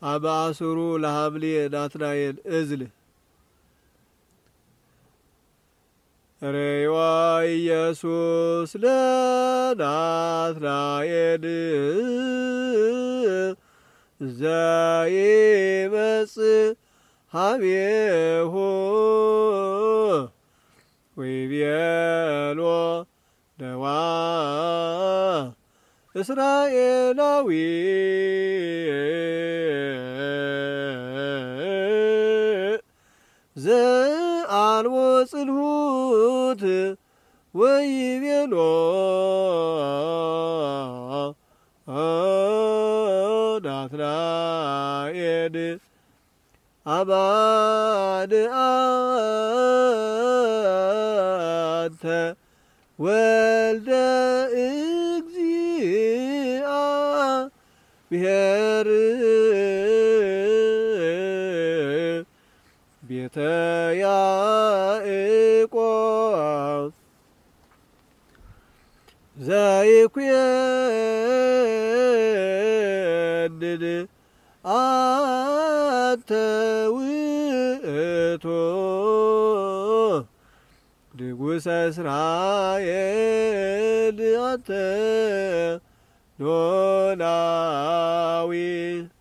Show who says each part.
Speaker 1: አባሱሩ ለሐምሌ ናትናኤል እዝል ሬዋ ኢየሱስ ለናትናኤል ዘይመጽእ ሀቤሁ ወይቤሎ ነዋ እስራኤላዊ ዘአልቦ ጽልሁት ወይቤሎ ናትናኤል አማን አንተ ወልደ እግዚአብሔር ቤተ ያዕቆብ ዘይኩየንን አንተ ውእቱ ንጉሠ እስራኤል አንተ ኖላዊ